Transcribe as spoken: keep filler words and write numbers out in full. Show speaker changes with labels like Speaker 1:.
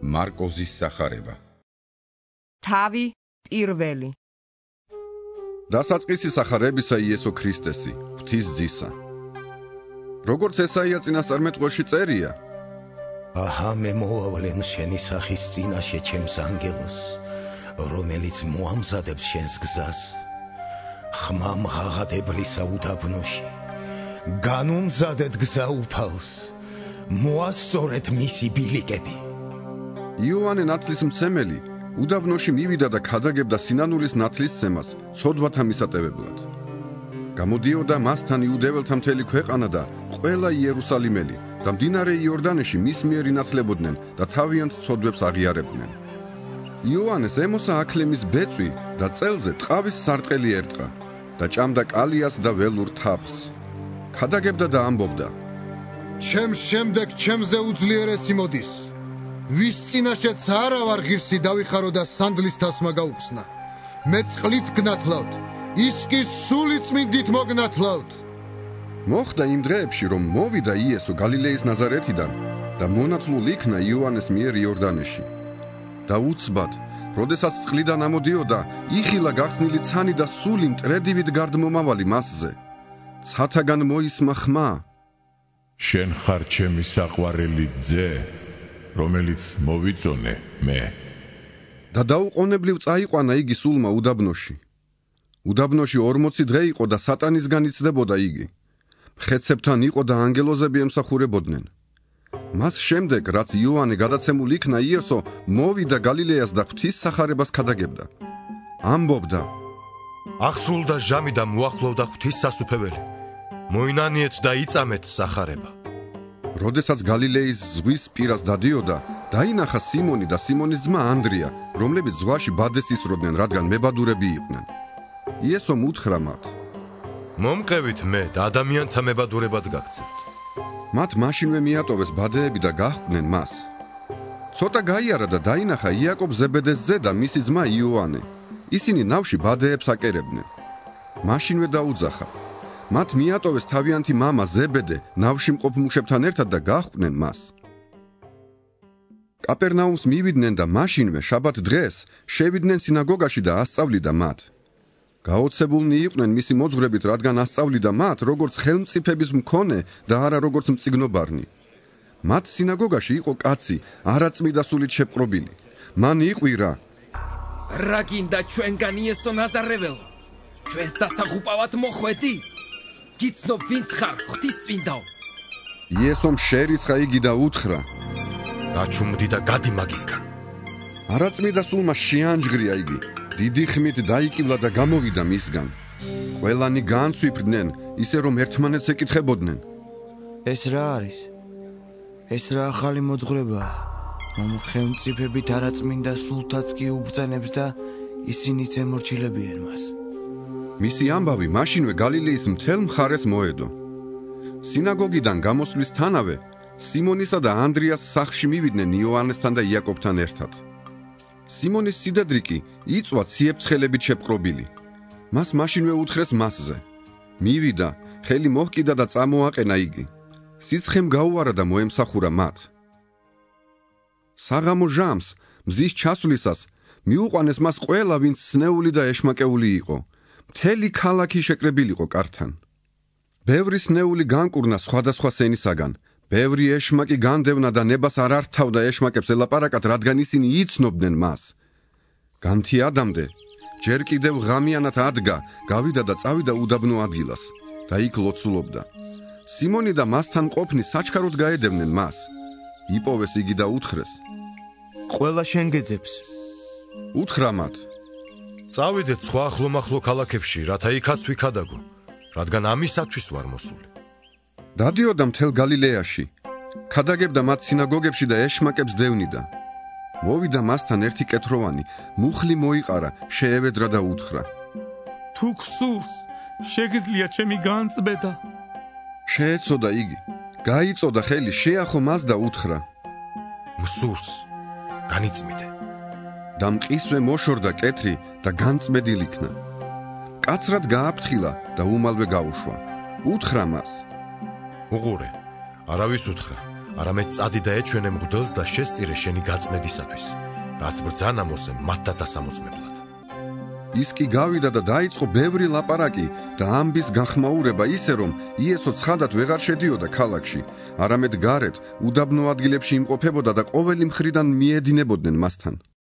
Speaker 1: მარკოზის სახარება.
Speaker 2: თავი პირველი.
Speaker 3: დასაწყისი სახარებისა იესო ქრისტესი, ღვთის ძისა. როგორც ესაია წინასწარმეტყველში წერია,
Speaker 4: აჰა მე მოვავლენ შენი სახის წინაშე ჩემს ანგელოს, რომელიც მოამზადებს შენს გზას. ხმამ ღაღადებლისა უდაბნოში, განუმზადეთ გზა უფალს, მოასწორეთ მისი ბილიკები.
Speaker 3: იოანე ნათლისმცემელი უდაბნოში მივიდა და ქადაგებდა სინანულის ნათლისცემას ცოდვათა მისატევებლად. გამოდიოდა მასთან იუდეველთა მთელი ქვეყანა და ყველა იერუსალიმელი და მდინარე იორდანეში მის მიერ ინათლებოდნენ და თავიანთ ცოდვებს აღიარებდნენ. იოანეს ემოსა აქლემის ბეწვი და წელზე ტყავის სარტყელი ერტყა და ჭამდა კალიას და ველურ თაფლს. ქადაგებდა და ამბობდა:
Speaker 5: ჩემს შემდეგ ჩემზე უძლიერესი მოდის, ვის წინაშეც არა ვარ ღირსი დავიხარო და სანდლის თასმა გაუხსნა. მე წყლით გნათლავთ, ის კი სული წმინდით მოგნათლავთ.
Speaker 3: მოხდა იმ დღეებში, რომ მოვიდა იესო გალილეის ნაზარეთიდან და მონათლულ იქნა იოანეს მიერ იორდანეში. და უცბად, როდესაც წყლიდან ამოდიოდა, იხილა გახსნილი ცანი და სული მტრედივით გარდმომავალი მასზე. ცათაგან მოისმა ხმა:
Speaker 6: შენ ხარ ჩემი საყვარელი ძე, რომელიც მოვიწონე მე.
Speaker 3: და დაუყოვნებლივ წაიყვანა იგი სულმა უდაბნოში. უდაბნოში ორმოცი დღე იყო და სატანისგან იცდებოდა იგი. მხეცებთან იყო და ანგელოზები ემსახურებოდნენ. მას შემდეგ, რაც იოანე გადაცემულ იქნა იესო, მოვიდა გალილეას და ღვთის სახარებას ქადაგებდა. ამბობდა:
Speaker 7: აღსრულდა ჟამი და მოახლოვდა ღვთის სასუფეველი. მოინანიეთ და იწამეთ სახარება.
Speaker 3: როდესაც გალილეის ზღვის პირას დადიოდა, დაინახა სიმონი და სიმონის ძმა ანდრია, რომლებიც ზღვაში ბადეს ისროდნენ, რადგან მებადურები იყვნენ. იესომ უთხრა მათ:
Speaker 7: მომყევით მე და ადამიანთა მებადურებად გაგცევთ.
Speaker 3: მათ მაშინვე მიატოვეს ბადეები და გაჰყვნენ მას. ცოტა გაიარა და დაინახა იაკობ ზებედეს ძე და მისი ძმა იოანე. ისინი ნავში ბადეებს აკერებდნენ. მაშინვე დაუძახა. მათ მიატოვეს თავიანთი მამა ზებედე ნავში მყოფ მუშებთან ერთად და გაჰყვნენ მას. კაპერნაუმს მივიდნენ და მაშინვე შაბათ დღეს შევიდნენ სინაგოგაში და ასწავლიდა მათ. გაოცებულნი იყვნენ მისი მოძღვრებით, რადგან ასწავლიდა მათ, როგორც ხელმწიფების მქონე და არა როგორც მწიგნობარნი. მათ სინაგოგაში იყო კაცი, არაწმიდა სულით შეპყრობილი. მან იყვირა:
Speaker 8: რა გინდა ჩვენგან იესო ნაზარეველო? ჩვენს დასაღუპავად მოხვედი? გიცნობ ვინც ხარ, ღვთისწმინდაო?
Speaker 3: იესომ შერისხა იგი და უთხრა:
Speaker 7: გაჩუმდი და გადი მაგისგან.
Speaker 3: არაწმიდა სულმა შეანჯღრია იგი. დიდი ხმით დაიკივლა და გამოვიდა მისგან. ყველანი განსვიფრდნენ, ისე რომ ერთმანეთს ეკითხებოდნენ:
Speaker 9: ეს რა არის? ეს რა ახალი მოძღვრებაა, რომ ხელმწიფებით არაწმინდა სულთაც კი უბრძანებს და ისინიც ემორჩილებიან მას.
Speaker 3: მისი ამბავი მაშინვე გალილეის მთელ მხარეს მოედო. სინაგოგიდან გამოსვლისთანავე სიმონისა და ანდრიას სახლში მივიდნენ იოანესთან და იაკობთან ერთად. სიმონის სიდადრი კი იწვა ციებ-ცხელებით შეპყრობილი. მას მაშინვე უთხრეს მასზე. მივიდა, ხელი მოჰკიდა და წამოაყენა იგი. სიცხემ გაუარა და მოემსახურა მათ. საღამო ჟამს, მზის ჩასვლისას, მიუყვანეს მას ყველა, ვინც სნეული და ეშმაკეული იყო. მთელი ქალაქი შეკრებილიყო კართან. ბევრი სნეული განკურნა სხვადასხვა სენისაგან. ბევრი ეშმაკი განდევნა და ნებას არ ართავდა ეშმაკებს ელაპარაკად, რადგან ისინი იცნობდნენ მას. განთიადამდე, ჯერ კიდევ ღამიანად ადგა, გავიდა და წავიდა უდაბნო ადგილას და იქ ლოცულობდა. სიმონი და მასთან ყოფნი საჩქაროდ გაედევნენ მას. იპოვეს იგი და უთხრეს:
Speaker 9: ყველა შენ გეძებს.
Speaker 3: უთხრა მათ:
Speaker 7: წავიდეთ სხვა ახლომახლო ქალაქებში, რათა იქაც ვიქადაგო, რადგან ამისათვის ვარ მოსული.
Speaker 3: დადიოდა მთელ გალილეაში, ქადაგებდა მათ სინაგოგებში და ეშმაკებს დევნიდა. მოვიდა მასთან ერთი კეთროვანი, მუხლი მოიყარა, შეევედრა და უთხრა:
Speaker 10: თუ გსურს, შეგიძლია ჩემი განწმენდა.
Speaker 3: შეეცოდა იგი, გაიწოდა ხელი, შეახო მას და უთხრა:
Speaker 7: მსურს, განიწმიდე.
Speaker 3: და მყისვე მოშორდა კეთრი და განწმენდილი იქნა. კაცრად გააფრთხილა და უმალვე გაუშვა. უთხრა მას:
Speaker 7: უყურე, არავის უთხრა, არამედ წადი და ეჩვენე მღვდელს და შესწირე შენი გაწმედისათვის, რაც ბრძანა მოსე მათთა დასამოწმებლად.
Speaker 3: ის კი გავიდა და დაიწყო ბევრი ლაპარაკი და ამბის გახმაურება ისე რომ იესო ცხადად ვეღარ შედიოდა ქალაქში, არამედ გარეთ უდაბნო ადგილებში იმყოფებოდა და ყოველი მხრიდან მიედინებოდნენ მასთან.